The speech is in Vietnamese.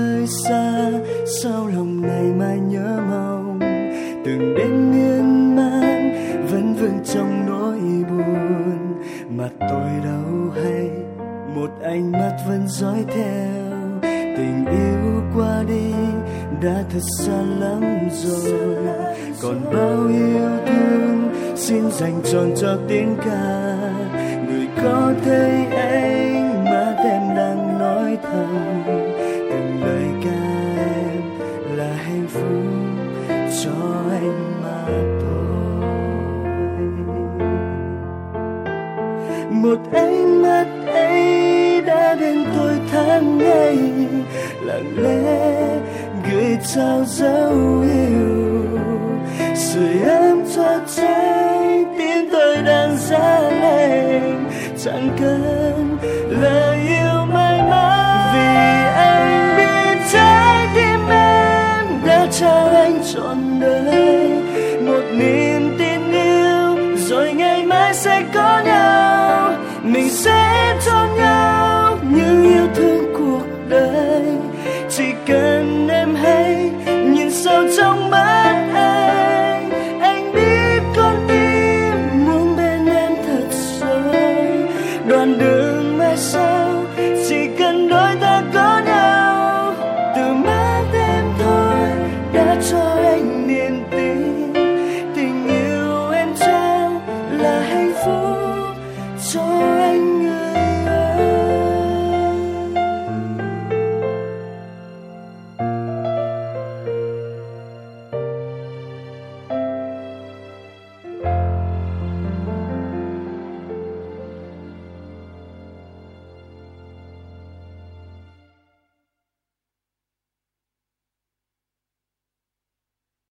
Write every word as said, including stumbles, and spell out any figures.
nơi xa, sao lòng này mãi nhớ mong. Từng đêm miên man vẫn vương trong nỗi buồn, mà tôi đâu hay một ánh mắt vẫn dõi theo. Tình yêu qua đi đã thật xa lắm rồi, còn bao yêu thương xin dành trọn cho tiếng ca. Người có thấy anh mà em đang nói thầm, từng lời ca em là hạnh phúc cho anh mà thôi. Một ánh mắt ấy đã bên tôi tháng ngày, lặng lẽ gửi trao dấu yêu, sưởi ấm cho trái tim tôi đang giá lạnh. Chẳng cần lời yêu mãi mãi, vì anh biết trái tim em đã trao anh trọn đời. Một niềm tin yêu rồi ngày mai sẽ có nhau, mình sẽ cho nhau những yêu thương cuộc đời. Chỉ cần em hay nhìn sâu trong mắt anh, anh biết con tim muốn bên em thật rồi. Đoạn đường mai sau chỉ cần đôi ta có nhau, từ mắt em thôi đã cho anh niềm tin. Tình yêu em trao là hạnh phúc cho